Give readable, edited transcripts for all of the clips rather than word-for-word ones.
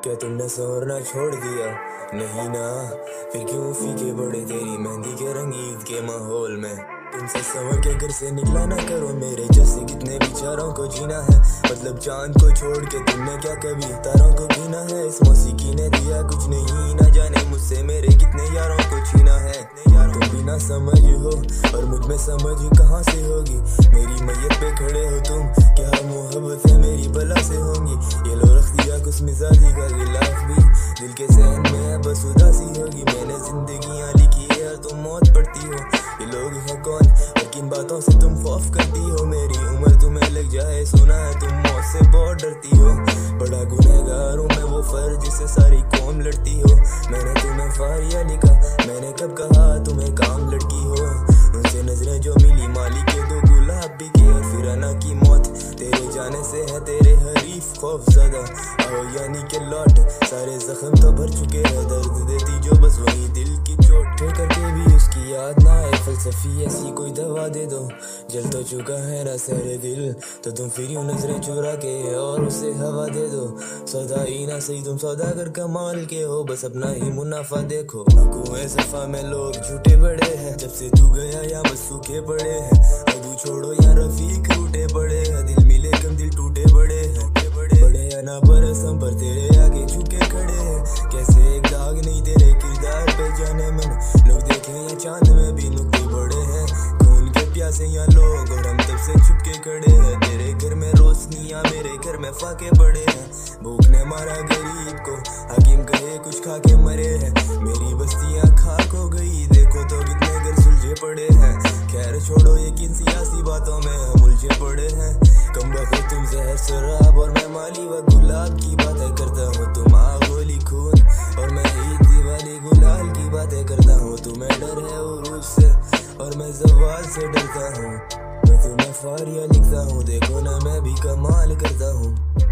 क्या तुमने संवरना छोड़ दिया? नहीं ना, फिर क्यों फीके पड़े तेरी मेहंदी के रंग ईद के माहौल में। तुमसे संवर के घर से निकला ना करो, मेरे जैसे कितने बेचारों को जीना है। मतलब चांद को छोड़ के तुमने क्या कभी तारों को गिना है। इस मौसीकी ने दिया कुछ नहीं, ना जाने मुझसे मेरे कितने यारों को छीना है। तुम भी ना समझ हो और मुझ में समझ कहाँ से होगी। मेरी मैयत पे खड़े हो तुम, क्या मोहब्बत है मेरी बला से होंगी। ये लो रख दिया कुछ मिजाजी का गिलाफ भी, दिल के सहन में है बस उदासी होगी। मैंने जिंदगियां लिखी है और तुम मौत पड़ती हो। ये लोग है कौन और किन बातों से तुम खौफ करती हो। मेरी उम्र तुम्हें लग जाए सुना है तुम मौत से बहुत डरती हो। बड़ा गुनहगार हूँ मैं वो फर्ज जिससे सारी कौम लड़ती हो। मैंने तुम्हें फारिया लिखा, मैंने कब कहा तुम्हें काम लड़की हो। उनसे नजरें जो मिली माली के दो गुलाब भी के, और फिर अना की मौत तेरे जाने से है तेरे हरीफ खौफ ज़्यादा। आओ यानी के लौट, सारे जख्म तो भर चुके हैं, दर्द देती जो बस वही दिल की चोट। ठोकर के भी उसकी याद ना आए, फलसफी ऐसी कोई दवा दे दो। जल तो चुका है ना सारे दिल, तो तुम फिर यूं नजरें चुरा के और उसे हवा दे दो। सौदा ही ना सही तुम सौदागर कमाल के हो, बस अपना ही मुनाफा देखो। कुएं सफा में लोग झूठे बड़े हैं, जब से तू गया या बस सूखे पड़े हैं। अदू छोड़ो या रफीक रूठे पड़े हैं, दिल मिले कम दिल टूटे बड़े हैं। बड़े या ना बरसम पर तेरे आगे झुके खड़े हैं। कैसे एक दाग नहीं तेरे किरदार पे जाने मन, लोग देखें या चांद में भी नुक्ते बड़े हैं। खून के प्यासे या लोग और हम तब से छुप के खड़े हैं। तेरे घर में रोशनियां मेरे घर में फाके पड़े हैं। भूख ने मारा गरीब को, हकीम कहे कुछ खा के मरे हैं। मेरी बस्तियां खाक हो गई, देखो तो कितने घर सुलझे पड़े हैं। खैर छोड़ो ये किन सियासी बातों में हम उलझे पड़े हैं। कम वक्त तुम जहर शराब और मैं माली व गुलाब की बातें करता हूँ। तुम आगोली खून और मैं ईद दिवाली गुलाल की बातें करता हूँ। तुम्हें डर है उरूज से और मैं ज़वाल से डरता हूँ। मैं तुम्हें फारिया लिखता हूँ, देखो ना मैं भी कमाल करता हूँ।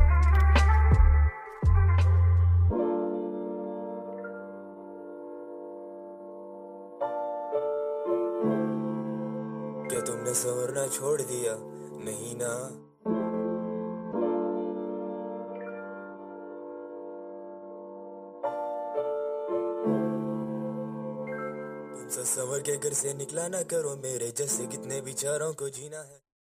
क्या तुमने संवरना छोड़ दिया? नहीं ना। तुमसे संवर के घर से निकला ना करो, मेरे जैसे कितने बेचारों को जीना है।